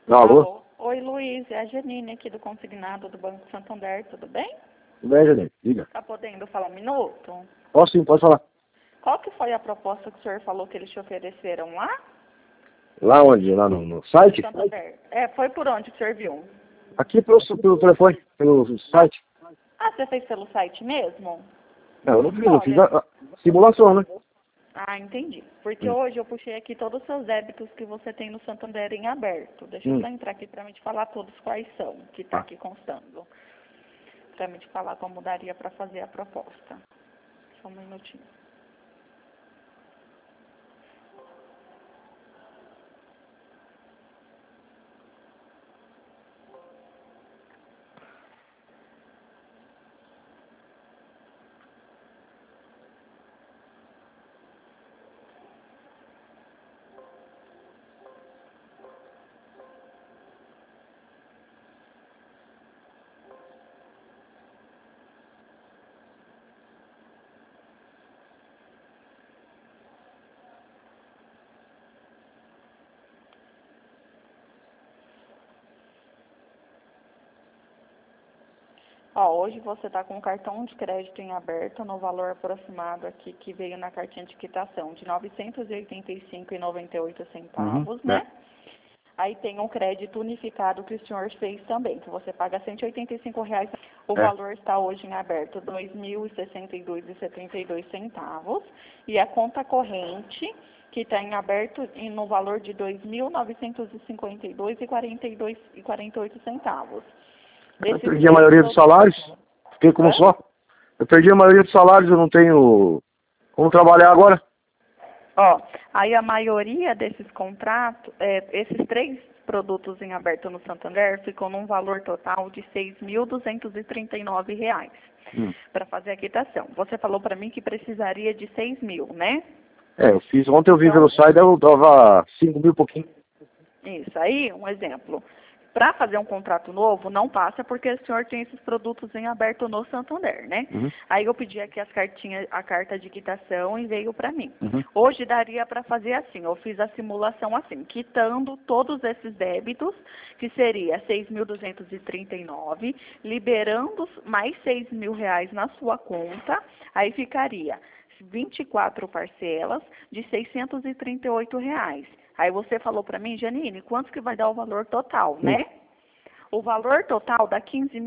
Alô? Alô? Oi, Luiz, é a Janine aqui do Consignado do Banco Santander, tudo bem? Tudo bem, Janine? Diga. Tá podendo falar um minuto? Posso sim, pode falar. Qual que foi a proposta que o senhor falou que eles te ofereceram lá? Lá onde? Lá no site? Santander. É, foi por onde que o senhor viu? Aqui pelo telefone, pelo site. Ah, você fez pelo site mesmo? Não, eu não fiz, eu fiz Olha, a simulação, né? ah, entendi. Porque hoje eu puxei aqui todos os seus débitos que você tem no Santander em aberto. Deixa eu só entrar aqui para me te falar todos quais são, que tá aqui constando. Para me te falar como daria para fazer a proposta. Só um minutinho. Ó, hoje você está com um cartão de crédito em aberto no valor aproximado aqui que veio na cartinha de quitação de R$ 985,98, né? Aí tem um crédito unificado que o senhor fez também, que você paga R$ 185. O valor está hoje em aberto R$ 2.062,72. E a conta corrente que está em aberto no valor de R$ 2.952,48. Eu perdi a maioria dos salários, fiquei como só. Eu perdi a maioria dos salários, eu não tenho como trabalhar agora. Ó, aí a maioria desses contratos, esses 3 produtos em aberto no Santander ficou num valor total de R$ 6.239 para fazer a quitação. Você falou para mim que precisaria de 6.000, né? Eu fiz, ontem eu vi pelo site, eu dava 5 mil e pouquinho. Isso, aí um exemplo. Para fazer um contrato novo, não passa porque o senhor tem esses produtos em aberto no Santander, né? Aí eu pedi aqui a carta de quitação e veio para mim. Hoje daria para fazer assim, eu fiz a simulação assim, quitando todos esses débitos, que seria R$ 6.239, liberando mais R$ 6.000 na sua conta, aí ficaria 24 parcelas de R$ 638. Aí você falou para mim, Janine, quanto que vai dar o valor total, né? O valor total dá R$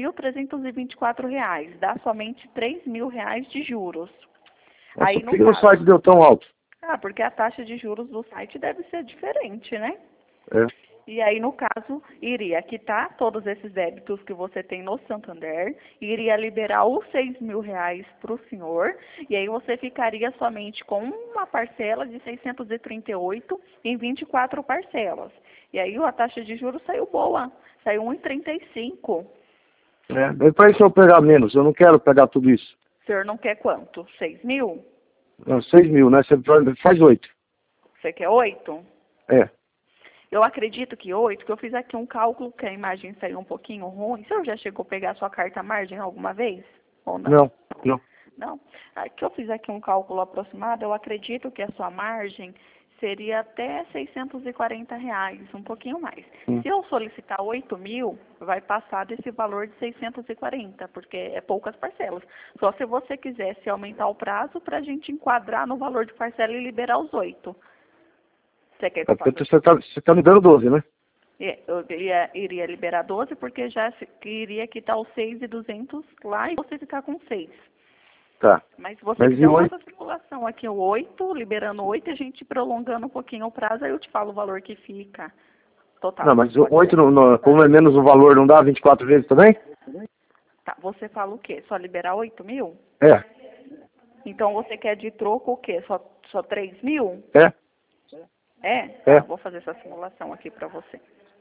15.324, dá somente R$ 3.000 de juros. Mas Aí por que o site deu tão alto? Ah, porque a taxa de juros do site deve ser diferente, né? É. E aí, no caso, iria quitar todos esses débitos que você tem no Santander, iria liberar os R$ 6.000 para o senhor, e aí você ficaria somente com uma parcela de 638 em 24 parcelas. E aí a taxa de juros saiu boa, saiu 1,35. Para isso eu pegar menos, eu não quero pegar tudo isso. O senhor não quer quanto? 6.000? Não, 6 mil, né? Você faz 8. Você quer 8? É. Eu acredito que 8, que eu fiz aqui um cálculo que a imagem saiu um pouquinho ruim. O senhor já chegou a pegar a sua carta margem alguma vez? Ou não? Não, não. Não? Aqui eu fiz aqui um cálculo aproximado, eu acredito que a sua margem seria até R$ 640, um pouquinho mais. Se eu solicitar 8.000, vai passar desse valor de 640, porque é poucas parcelas. Só se você quisesse aumentar o prazo para a gente enquadrar no valor de parcela e liberar os 8. Você quer que eu faça? Você tá me dando 12, né? Eu iria liberar 12, porque já iria quitar os 6.200 lá e você ficar com 6. Tá. Mas se você quiser, eu faço a simulação aqui, o 8, liberando 8, a gente prolongando um pouquinho o prazo, aí eu te falo o valor que fica total. Não, mas o 8, como é menos o valor, não dá 24 vezes também? Tá, você fala o quê? Só liberar 8.000? É. Então você quer de troco o quê? Só 3.000? É. É? Tá, vou fazer essa simulação aqui pra você.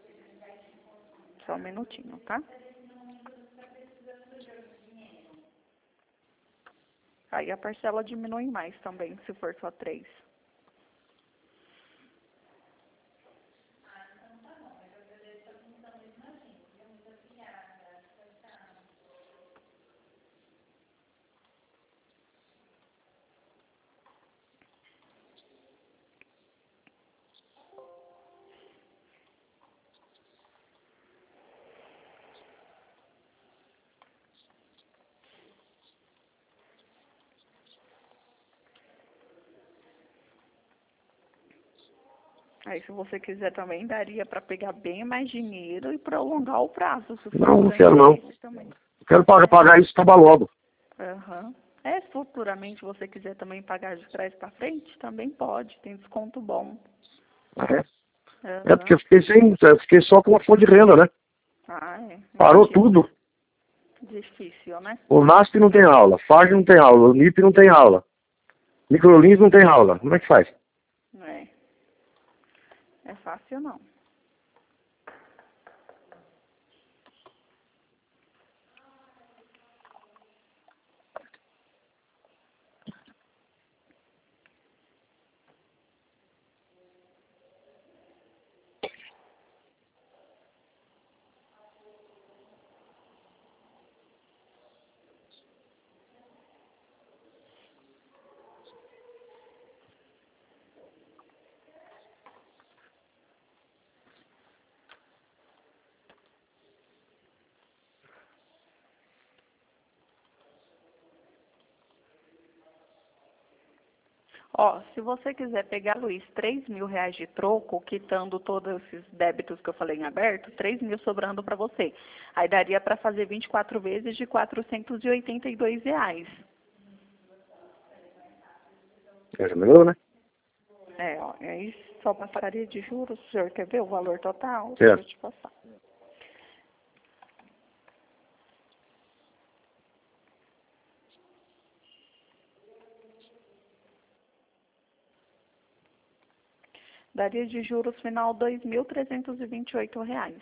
Só um minutinho, tá? Aí a parcela diminui mais também, se for só 3. Aí, se você quiser também, daria para pegar bem mais dinheiro e prolongar o prazo. Se for Não quero não. também. Eu quero pagar isso, acabar logo. Aham. É, se futuramente você quiser também pagar de trás para frente, também pode, tem desconto bom. É porque eu fiquei só com uma fonte de renda, né? Ah, é. Parou Imagino. tudo. Difícil, né? O NASP não tem aula, FAG não tem aula, o NIP não tem aula, Microlins não tem aula. Como é que faz? É. É fácil não. Ó, se você quiser pegar, Luiz, R$ 3.000 de troco, quitando todos esses débitos que eu falei em aberto, 3.000 sobrando para você. Aí daria para fazer 24 vezes de R$ 482. Já melhorou, né? É, ó, aí só passaria de juros, o senhor quer ver o valor total? Certo. Deixa eu te passar. Daria de juros final R$ 2.328.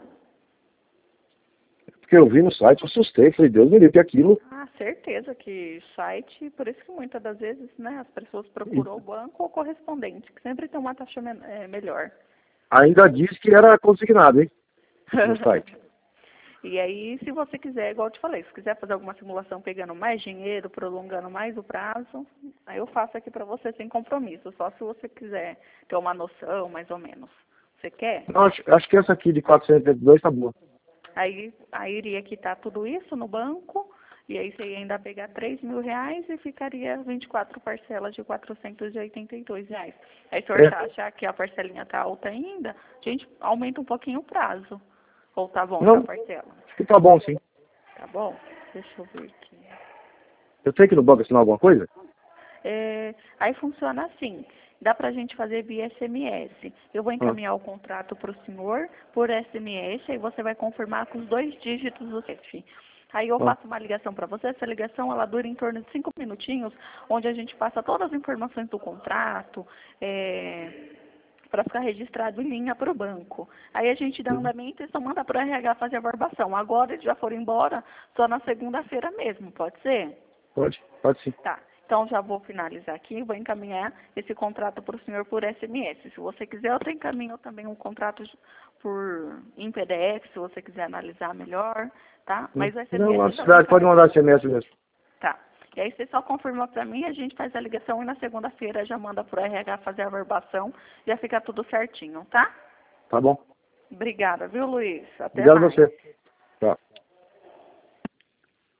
Porque eu vi no site, eu assustei, falei, Deus me livre, que aquilo. Ah, certeza que site, por isso que muitas das vezes, né, as pessoas procuram o banco ou correspondente, que sempre tem uma taxa melhor. Ainda diz que era consignado, hein? No site. E aí, se você quiser, igual eu te falei, se quiser fazer alguma simulação pegando mais dinheiro, prolongando mais o prazo, aí eu faço aqui para você sem compromisso, só se você quiser ter uma noção, mais ou menos. Você quer? Não, acho que essa aqui de 482 tá boa. Aí iria quitar tudo isso no banco, e aí você ia ainda pegar R$ 3.000 e ficaria 24 parcelas de R$ 482. Aí se o senhor achar que a parcelinha tá alta ainda, a gente aumenta um pouquinho o prazo. Ou tá bom Não, essa parcela? acho que tá bom, sim. Tá bom? Deixa eu ver aqui. Eu tenho que ir no banco assinar alguma coisa? Aí funciona assim. Dá pra gente fazer via SMS. Eu vou encaminhar o contrato para o senhor por SMS, aí você vai confirmar com os 2 dígitos do CEF. Aí eu faço uma ligação para você. Essa ligação ela dura em torno de 5 minutinhos, onde a gente passa todas as informações do contrato, para ficar registrado em linha para o banco. Aí a gente dá andamento e só manda para o RH fazer a averbação. Agora eles já foram embora, só na segunda-feira mesmo, pode ser? Pode sim. Tá. Então já vou finalizar aqui, vou encaminhar esse contrato para o senhor por SMS. Se você quiser, eu encaminho também um contrato em PDF, se você quiser analisar melhor, tá? Mas o SMS Não, a cidade pode mandar SMS mesmo. Tá. E aí você só confirma para mim, a gente faz a ligação e na segunda-feira já manda pro RH fazer a averbação, já fica tudo certinho, tá? Tá bom. Obrigada, viu, Luiz? Até Obrigado a mais. você. Tá.